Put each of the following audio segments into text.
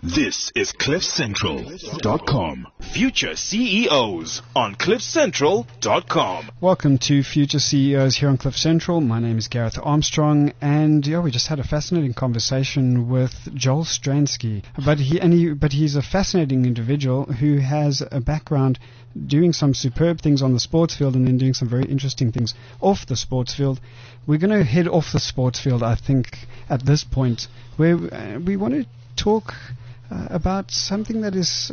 This is CliffCentral.com. Future CEOs on CliffCentral.com. Welcome to Future CEOs here on Cliff Central. My name is Gareth Armstrong, and we just had a fascinating conversation with Joel Stransky. But he's a fascinating individual who has a background doing some superb things on the sports field and then doing some very interesting things off the sports field. We're going to head off the sports field, I think, at this point, where we want to talk about something that is...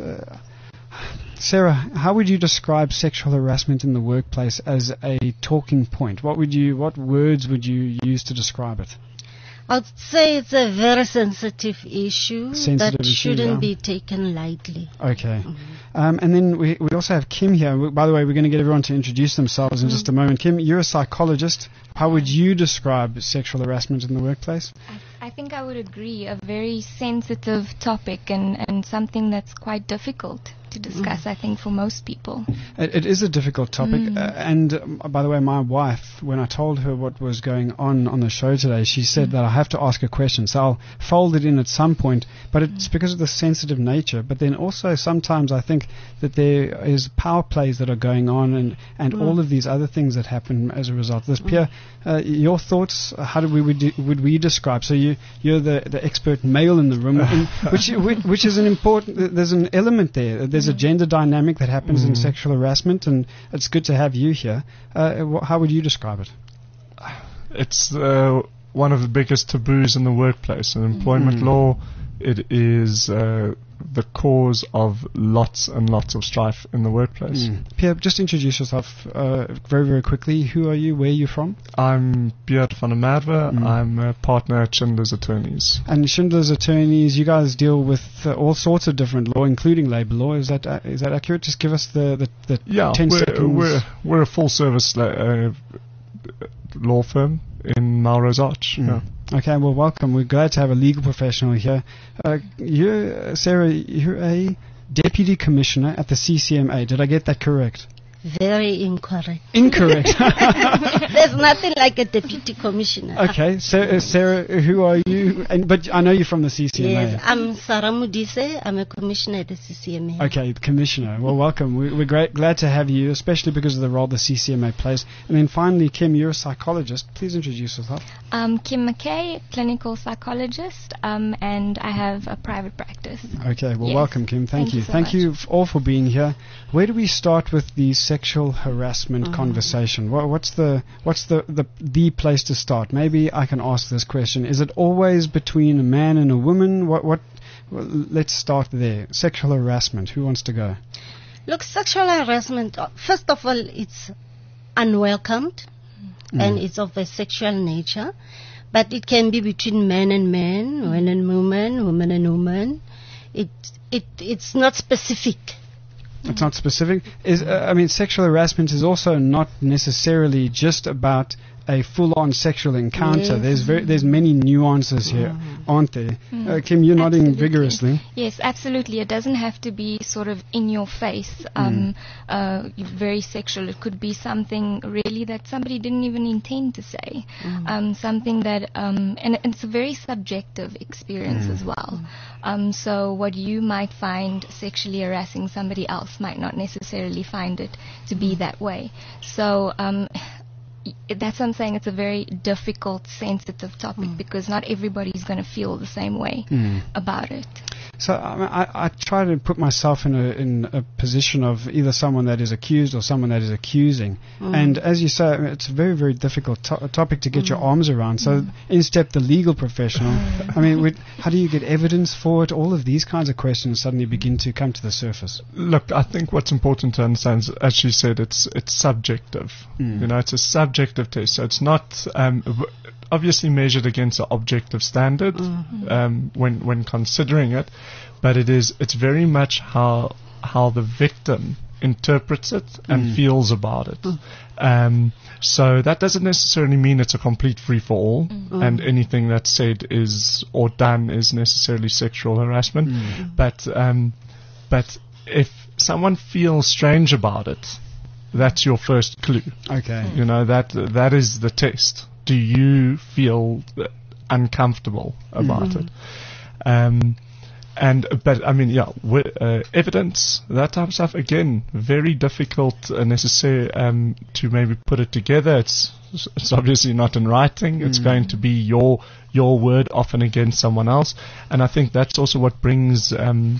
Sarah, how would you describe sexual harassment in the workplace as a talking point? What words would you use to describe it? I'd say it's a very sensitive issue that shouldn't be taken lightly. Okay. And then we also have Kim here. By the way, we're going to get everyone to introduce themselves in just a moment. Kim, you're a psychologist. How would you describe sexual harassment in the workplace? I think I would agree. A very sensitive topic and something that's quite difficult to discuss, I think, for most people. It is a difficult topic. And by the way, my wife, when I told her what was going on the show today, she said that I have to ask a question. So I'll fold it in at some point, but it's because of the sensitive nature. But then also sometimes I think that there is power plays that are going on and all of these other things that happen as a result of this. Pierre, your thoughts, how would we describe? So you're the expert male in the room, which is an important, there's an element there. There's a gender dynamic that happens in sexual harassment, and it's good to have you here. How would you describe it? It's one of the biggest taboos in the workplace. In employment law, it is the cause of lots and lots of strife in the workplace. Pierre, just introduce yourself very, very quickly. Who are you? Where are you from? I'm Beert van der Merwe. I'm a partner at Schindler's Attorneys. And Schindler's Attorneys, you guys deal with all sorts of different law, including labor law. Is that accurate? Just give us the 10 seconds. We're a full-service law firm in Melrose Arch. Okay, well, welcome. We're glad to have a legal professional here. Sarah, you're a deputy commissioner at the CCMA. Did I get that correct? Very incorrect. Incorrect. There's nothing like a deputy commissioner. Okay, so Sarah, who are you? But I know you're from the CCMA. Yes, I'm Sarah Mudise. I'm a commissioner at the CCMA. Okay, commissioner. Well, welcome. We're glad to have you, especially because of the role the CCMA plays. And then finally, Kim, you're a psychologist. Please introduce yourself. Kim McKay, clinical psychologist, and I have a private practice. Okay, well, welcome, Kim. Thank you. So Thank much. you all for being here. Where do we start with the sexual harassment conversation? What's the place to start? Maybe I can ask this question: is it always between a man and a woman? Well, let's start there. Sexual harassment. Who wants to go? Look, sexual harassment, first of all, it's unwelcomed and it's of a sexual nature, but it can be between men and men, men and women, women and women. It's not specific. It's not specific. Sexual harassment is also not necessarily just about a full-on sexual encounter. Yes. There's many nuances here, aren't there? Kim, you're nodding vigorously. Yes, absolutely. It doesn't have to be sort of in your face, very sexual. It could be something really that somebody didn't even intend to say, something that, and it's a very subjective experience as well. So what you might find sexually harassing somebody else might not necessarily find it to be that way. So that's what I'm saying. It's a very difficult, sensitive topic because not everybody's going to feel the same way about it. So I try to put myself in a position of either someone that is accused or someone that is accusing. And as you say, it's a very, very difficult topic to get your arms around. So in step the legal professional. How do you get evidence for it? All of these kinds of questions suddenly begin to come to the surface. Look, I think what's important to understand is, as she said, it's subjective. It's a subjective test. So it's not obviously measured against an objective standard when considering it, but it's very much how the victim interprets it and feels about it. So that doesn't necessarily mean it's a complete free-for-all and anything that's said is or done is necessarily sexual harassment. But if someone feels strange about it, that's your first clue. Okay. That is the test. Do you feel uncomfortable about it? But I mean, evidence, that type of stuff, again, very difficult necessary to maybe put it together. It's obviously not in writing. It's going to be your word often against someone else, and I think that's also what brings in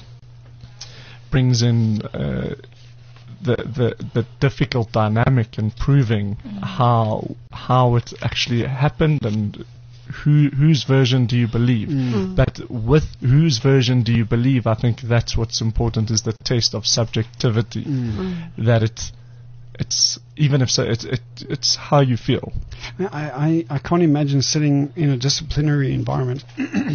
the difficult dynamic in proving how it actually happened and whose version do you believe. But with whose version do you believe, I think that's what's important, is the test of subjectivity. That it's even if so, it's how you feel. I can't imagine sitting in a disciplinary environment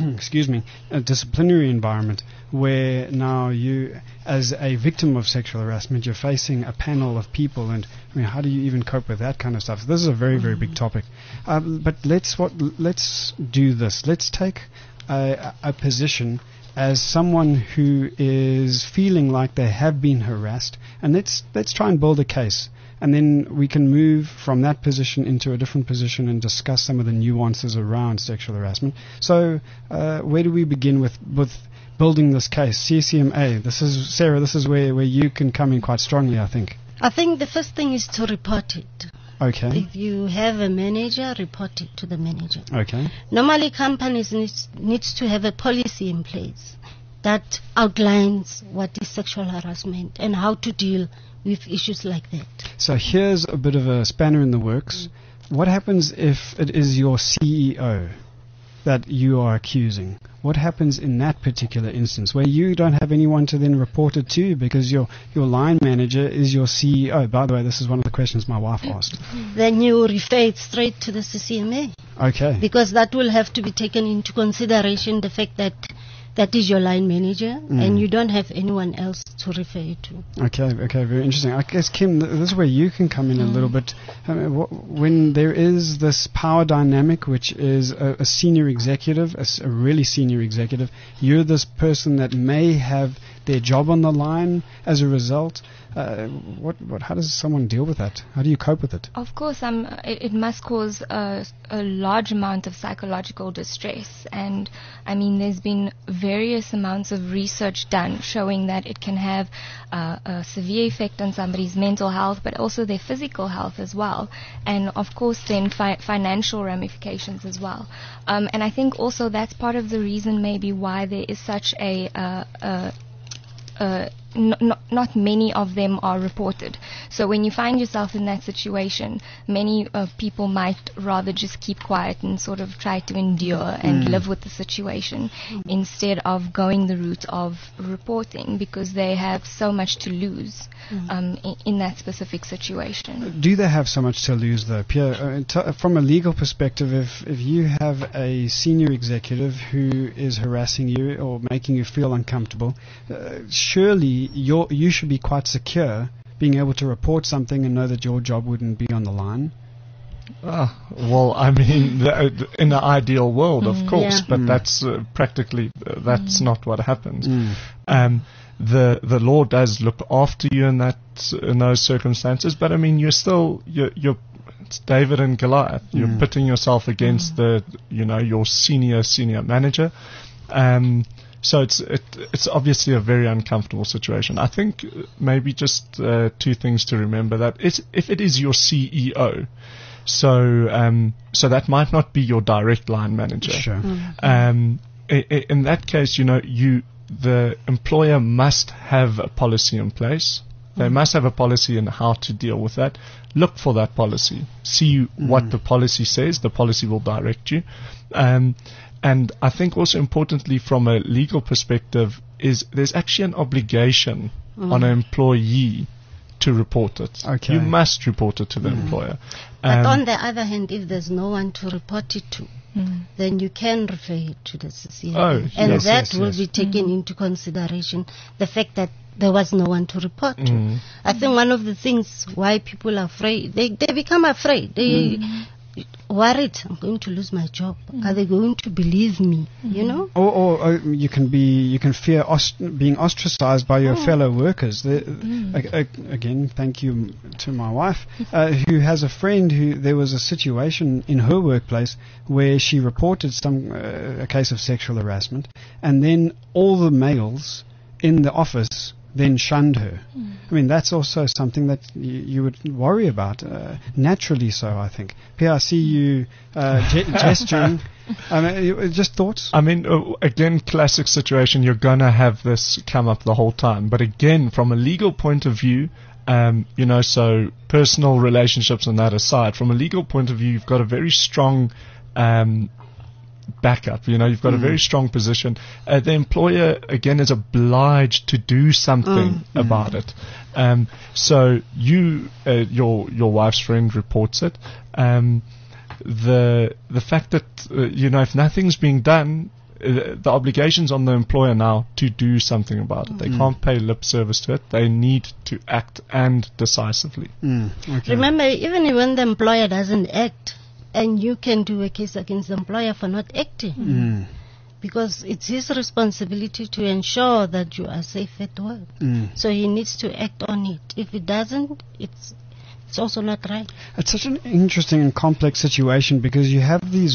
where now you, as a victim of sexual harassment, you're facing a panel of people, and I mean, how do you even cope with that kind of stuff? This is a very, very big topic. But let's do this. Let's take a position as someone who is feeling like they have been harassed, and let's try and build a case. And then we can move from that position into a different position and discuss some of the nuances around sexual harassment. So, where do we begin with building this case? CCMA, this is, Sarah, this is where you can come in quite strongly, I think. I think the first thing is to report it. Okay. If you have a manager, report it to the manager. Okay. Normally, companies needs to have a policy in place that outlines what is sexual harassment and how to deal with issues like that. So here's a bit of a spanner in the works. What happens if it is your CEO that you are accusing? What happens in that particular instance where you don't have anyone to then report it to because your line manager is your CEO? By the way, this is one of the questions my wife asked. Then you refer it straight to the CCMA. Okay. Because that will have to be taken into consideration, the fact that is your line manager, and you don't have anyone else to refer it to. Okay, very interesting. I guess, Kim, this is where you can come in a little bit. When there is this power dynamic, which is a senior executive, a really senior executive, you're this person that may have their job on the line as a result. How does someone deal with that? How do you cope with it? Of course, it must cause a large amount of psychological distress, and I mean, there's been various amounts of research done showing that it can have a severe effect on somebody's mental health, but also their physical health as well, and of course then financial ramifications as well. And I think also that's part of the reason maybe why there is such not many of them are reported. So when you find yourself in that situation, many people might rather just keep quiet and sort of try to endure and live with the situation instead of going the route of reporting, because they have so much to lose in that specific situation. Do they have so much to lose, though, Pierre? From a legal perspective, if you have a senior executive who is harassing you or making you feel uncomfortable, surely you should be quite secure being able to report something and know that your job wouldn't be on the line. Well, I mean, in the ideal world, of course, but that's practically that's not what happens. The law does look after you in those circumstances, but I mean, it's David and Goliath. You're pitting yourself against your senior manager. So it's obviously a very uncomfortable situation. I think maybe just two things to remember: that if it is your CEO, so that might not be your direct line manager. Sure. In that case, the employer must have a policy in place. They must have a policy in how to deal with that. Look for that policy. See what the policy says. The policy will direct you. And I think also importantly from a legal perspective is there's actually an obligation on an employee to report it. Okay. You must report it to the employer. But on the other hand, if there's no one to report it to, then you can refer it to the CCMA. And that will be taken into consideration, the fact that there was no one to report to. I think one of the things why people are afraid, they become afraid. worried, I'm going to lose my job. Are they going to believe me? You know? Or you can fear being ostracized by your fellow workers. Again, thank you to my wife, who has a friend who there was a situation in her workplace where she reported a case of sexual harassment, and then all the males in the office then shunned her. I mean, that's also something that you would worry about, naturally so, I think. Pierre, I see you gesturing. Just thoughts? I mean, again, classic situation, you're going to have this come up the whole time. But again, from a legal point of view, so personal relationships and that aside, from a legal point of view, you've got a very strong backup. You've got a very strong position. The employer again is obliged to do something about it. So your wife's friend reports it. The fact that if nothing's being done, the obligation's on the employer now to do something about it. They can't pay lip service to it. They need to act, and decisively. Okay. Remember, even when the employer doesn't act, and you can do a case against the employer for not acting, because it's his responsibility to ensure that you are safe at work. So he needs to act on it. If he doesn't, it's also not right. It's such an interesting and complex situation, because you have these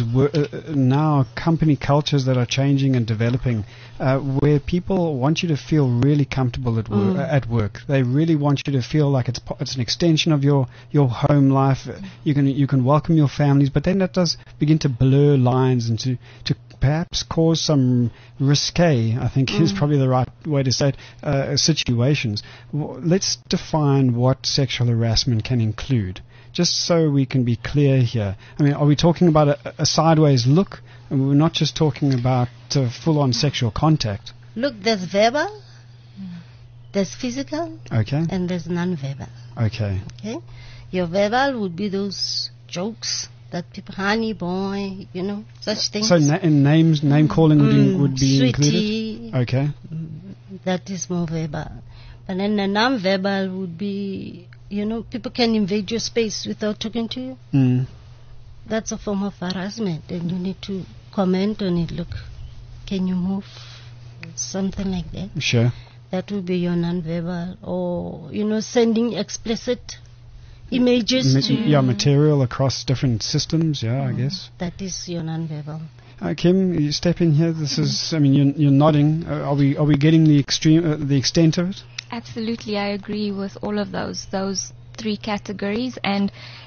now company cultures that are changing and developing, where people want you to feel really comfortable at work. They really want you to feel like it's an extension of your home life. You can welcome your families, but then that does begin to blur lines and to perhaps cause some risque, I think is probably the right way to say it, situations. Let's define what sexual harassment can include, just so we can be clear here. I mean, are we talking about a sideways look? And we're not just talking about full-on sexual contact. Look, there's verbal, there's physical, okay, and there's non-verbal. Okay. Your verbal would be those jokes that people, honey boy, such things. So name calling would be sweetie, included? Okay. That is more verbal. But then the non-verbal would be, people can invade your space without talking to you. That's a form of harassment, and you need to comment on it. Look, can you move? Something like that. Sure. That would be your non-verbal. Or, sending explicit images material across different systems, I guess. That is your non-verbal. Kim, you step in here. This is, you're nodding. Are we getting the extent of it? Absolutely, I agree with all of those three categories, and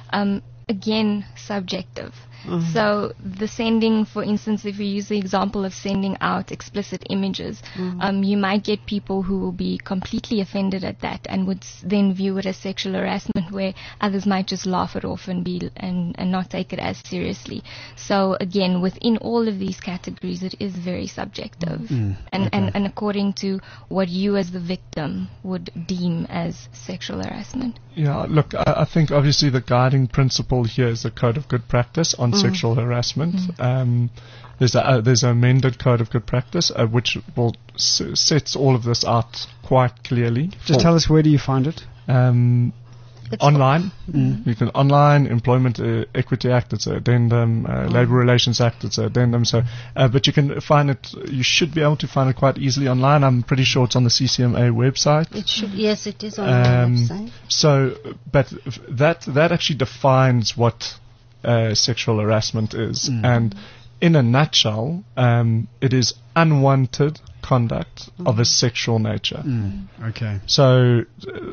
again, subjective. So the sending, for instance, if we use the example of sending out explicit images, you might get people who will be completely offended at that and would then view it as sexual harassment, where others might just laugh it off and not take it as seriously. So again, within all of these categories, it is very subjective, and according to what you as the victim would deem as sexual harassment. Yeah, look, I think obviously the guiding principle here is the Code of Good Practice on sexual harassment. There's an amended Code of Good Practice which will sets all of this out quite clearly. Just tell us, where do you find it? Online. You can online Employment Equity Act, it's an addendum. Labor Relations Act, it's an addendum. So, but you can find it. You should be able to find it quite easily online. I'm pretty sure it's on the CCMA website. It should. Yes, it is on the website. So, but that actually defines what sexual harassment is, and in a nutshell, it is unwanted conduct of a sexual nature. Okay. So.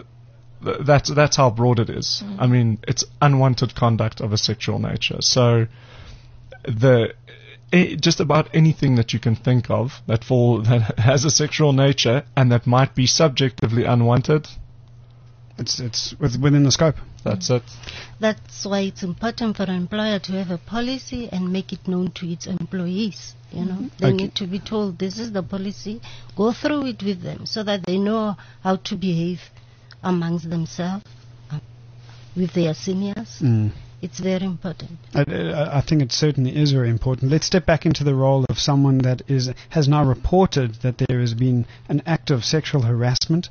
That's how broad it is. I mean, it's unwanted conduct of a sexual nature. So, just about anything that you can think of that has a sexual nature and that might be subjectively unwanted, it's within the scope. That's it. That's why it's important for an employer to have a policy and make it known to its employees. They need to be told, this is the policy. Go through it with them so that they know how to behave amongst themselves, with their seniors, It's very important. I think it certainly is very important. Let's step back into the role of someone that has now reported that there has been an act of sexual harassment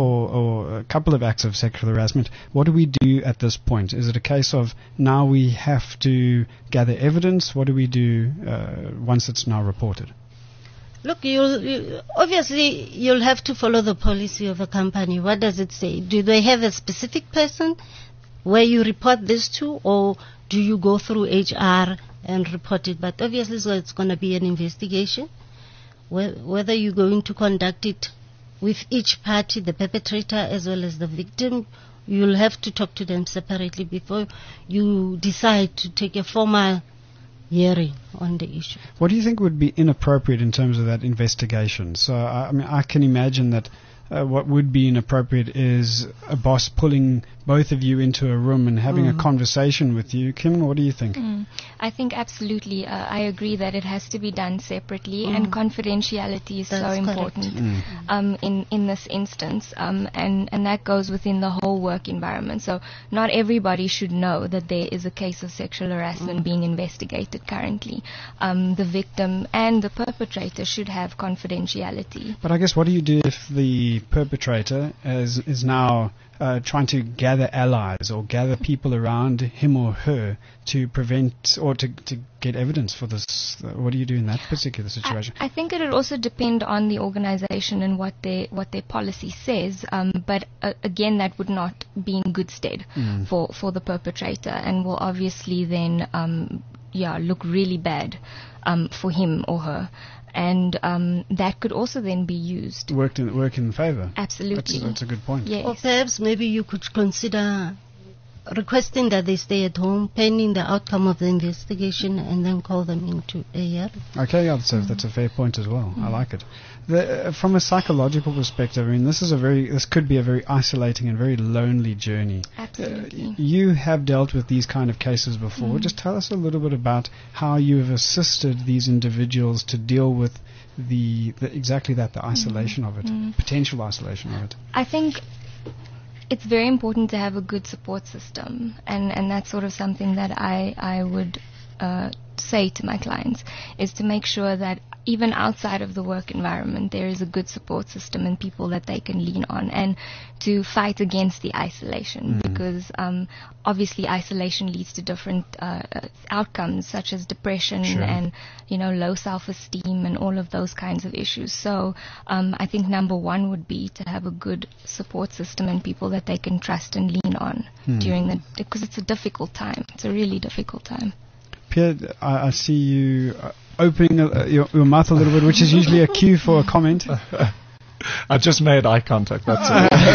or a couple of acts of sexual harassment. What do we do at this point? Is it a case of now we have to gather evidence? What do we do once it's now reported? Look, obviously you'll have to follow the policy of a company. What does it say? Do they have a specific person where you report this to, or do you go through HR and report it? But obviously, so it's going to be an investigation. Whether you're going to conduct it with each party, the perpetrator as well as the victim, you'll have to talk to them separately before you decide to take a formal hearing on the issue. What do you think would be inappropriate in terms of that investigation? So, I can imagine that what would be inappropriate is a boss pulling both of you into a room and having a conversation with you. Kim, what do you think? I think absolutely. I agree that it has to be done separately, and confidentiality is so important in this instance, and that goes within the whole work environment. So not everybody should know that there is a case of sexual harassment being investigated currently. The victim and the perpetrator should have confidentiality. But I guess what do you do if the perpetrator is now trying to gather allies or gather people around him or her to prevent or to get evidence for this? What do you do in that particular situation? I think it would also depend on the organization and what their policy says. But again, that would not be in good stead for the perpetrator, and will obviously then look really bad for him or her. And that could also then be used. Work in favour. Absolutely. That's a good point. Yes. Or perhaps maybe you could consider requesting that they stay at home pending the outcome of the investigation and then call them into a hearing. Okay, that's a fair point as well. I like it. From a psychological perspective, I mean, this could be a very isolating and very lonely journey. Absolutely. You have dealt with these kind of cases before. Just tell us a little bit about how you have assisted these individuals to deal with the isolation of it, potential isolation of it. I think it's very important to have a good support system, and that's sort of something that I would say to my clients, is to make sure that even outside of the work environment there is a good support system and people that they can lean on, and to fight against the isolation, because obviously isolation leads to different outcomes such as depression and low self-esteem and all of those kinds of issues. So I think number one would be to have a good support system and people that they can trust and lean on because it's a difficult time. It's a really difficult time. Pierre, I see you opening your mouth a little bit, which is usually a cue for a comment. I just made eye contact. That's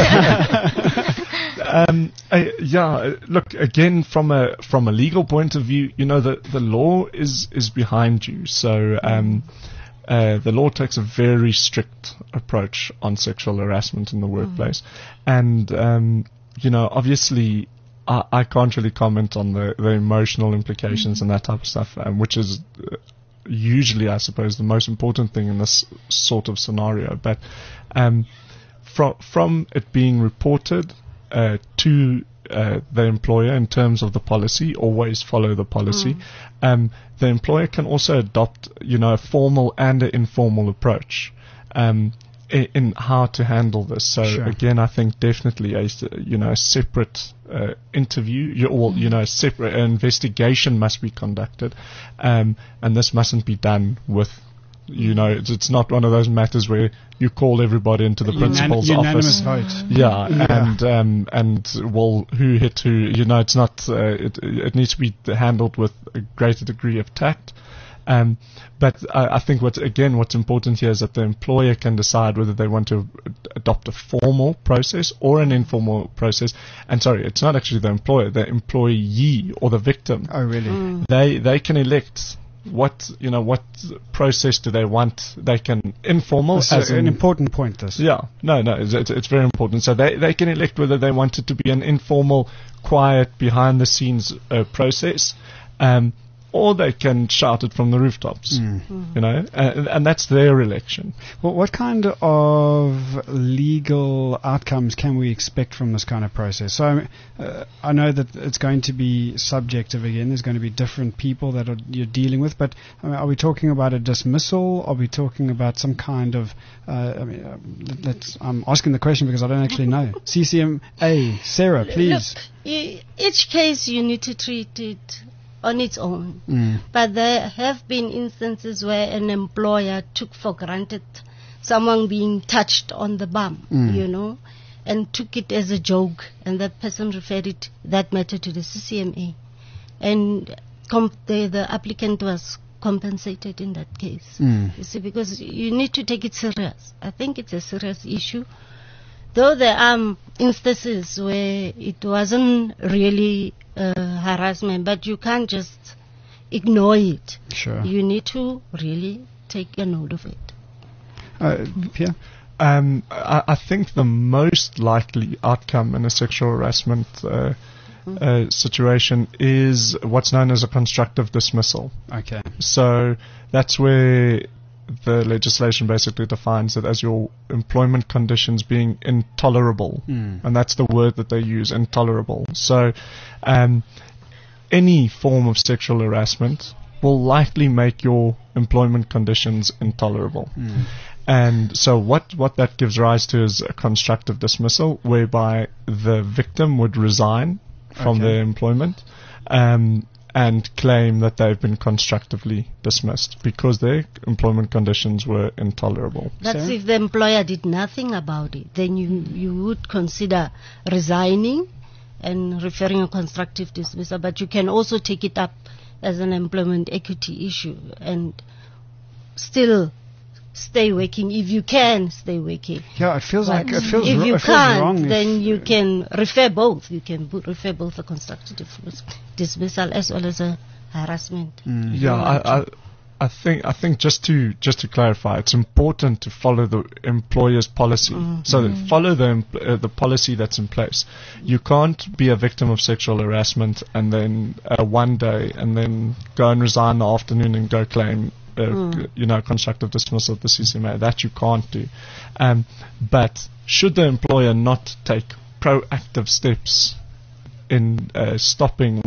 it. Look, again, from a legal point of view, the law is behind you. So the law takes a very strict approach on sexual harassment in the workplace, and obviously, I can't really comment on the emotional implications and that type of stuff, which is usually, I suppose, the most important thing in this sort of scenario. But from it being reported to the employer in terms of the policy, always follow the policy. The employer can also adopt, a formal and an informal approach in how to handle this. So again, I think definitely a separate interview, a separate investigation must be conducted, and this mustn't be done with, it's not one of those matters where you call everybody into the principal's office. Vote. And who hit who? It's not. It needs to be handled with a greater degree of tact. But I think what's important here is that the employer can decide whether they want to adopt a formal process or an informal process. And sorry, it's not actually the employer, the employee or the victim. Oh, really? They can elect what process do they want. They can informal. This is an important point. This. Yeah. No. It's very important. So they can elect whether they want it to be an informal, quiet, behind the scenes process. or they can shout it from the rooftops. You know, and that's their election. Well, what kind of legal outcomes can we expect from this kind of process? So I know that it's going to be subjective again. There's going to be different people that you're dealing with, but are we talking about a dismissal? Are we talking about some kind of I'm asking the question because I don't actually know. CCMA, Sarah, please. Look, each case you need to treat it on its own. But there have been instances where an employer took for granted someone being touched on the bum, you know, and took it as a joke, and that person referred that matter to the CCMA, and the applicant was compensated in that case. You see, because you need to take it serious. I think it's a serious issue. Though there are instances where it wasn't really harassment, but you can't just ignore it. Sure. You need to really take a note of it. Pierre? I think the most likely outcome in a sexual harassment situation is what's known as a constructive dismissal. Okay. So that's where the legislation basically defines it as your employment conditions being intolerable. And that's the word that they use, intolerable. So any form of sexual harassment will likely make your employment conditions intolerable. And so what that gives rise to is a constructive dismissal, whereby the victim would resign from their employment and claim that they've been constructively dismissed because their employment conditions were intolerable. That's Sarah? if the employer did nothing about it. Then you would consider resigning and referring a constructive dismissal. But you can also take it up as an employment equity issue and still stay working. If you can, stay working. Yeah, it feels like it feels if you it feels wrong. can't, if- then you can refer both. You can refer both a constructive dismissal as well as a harassment. Yeah, I think just to clarify, it's important to follow the employer's policy. So follow the policy that's in place. You can't be a victim of sexual harassment and then one day and then go and resign in the afternoon and go claim constructive dismissal at the CCMA. That you can't do. But should the employer not take proactive steps in stopping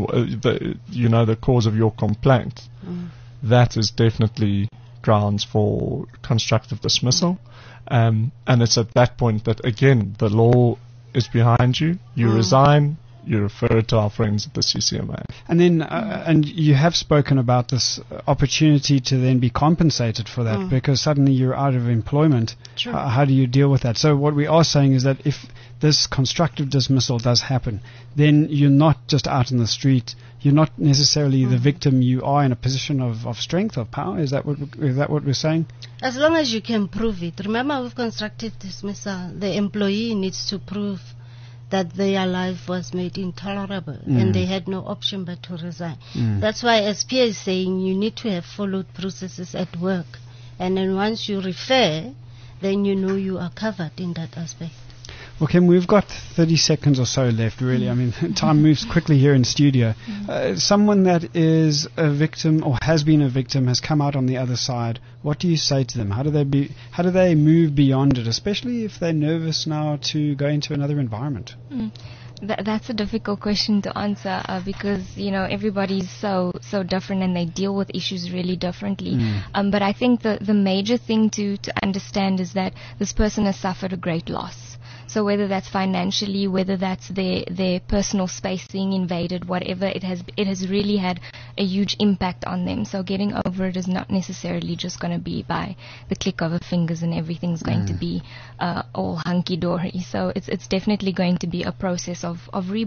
the cause of your complaint, that is definitely grounds for constructive dismissal. And it's at that point that, again, the law is behind you. You resign, you refer it to our friends at the CCMA. And then, and you have spoken about this opportunity to then be compensated for that because suddenly you're out of employment. Sure. How do you deal with that? So what we are saying is that if this constructive dismissal does happen, then you're not just out in the street. You're not necessarily the victim. You are in a position of strength, of power. Is that what we're saying? As long as you can prove it. Remember, with constructive dismissal, the employee needs to prove that their life was made intolerable and they had no option but to resign. That's why, as Pierre is saying, you need to have followed processes at work. And then once you refer, then you know you are covered in that aspect. Well, Kim, we've got 30 seconds or so left, really. I mean, time moves quickly here in studio. Someone that is a victim or has been a victim has come out on the other side. What do you say to them? How do they move beyond it, especially if they're nervous now to go into another environment? That's a difficult question to answer because everybody's so different and they deal with issues really differently. But I think the major thing to understand is that this person has suffered a great loss. So whether that's financially, whether that's their personal space being invaded, whatever, it has really had a huge impact on them. So getting over it is not necessarily just going to be by the click of a fingers and everything's going to be all hunky-dory. So it's definitely going to be a process of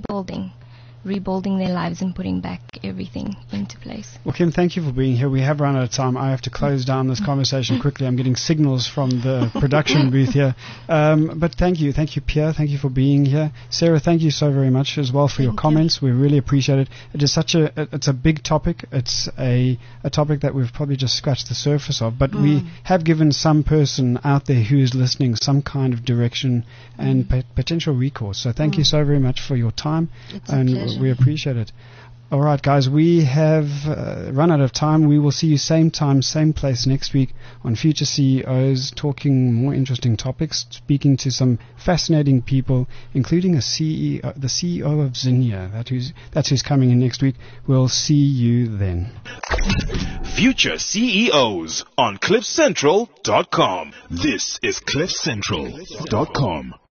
rebuilding their lives and putting back everything into place. Well, Kim, thank you for being here. We have run out of time. I have to close down this conversation quickly. I'm getting signals from the production booth here. But thank you, Pierre. Thank you for being here. Sarah, thank you so very much as well for your comments. We really appreciate it. It is it's a big topic. It's a topic that we've probably just scratched the surface of, but we have given some person out there who is listening some kind of direction and potential recourse. So thank you so very much for your time. It's a pleasure. We appreciate it. All right, guys, we have run out of time. We will see you same time, same place next week on Future CEOs, talking more interesting topics, speaking to some fascinating people, including the CEO of Zinnia. That's who's coming in next week. We'll see you then. Future CEOs on CliffCentral.com. This is CliffCentral.com.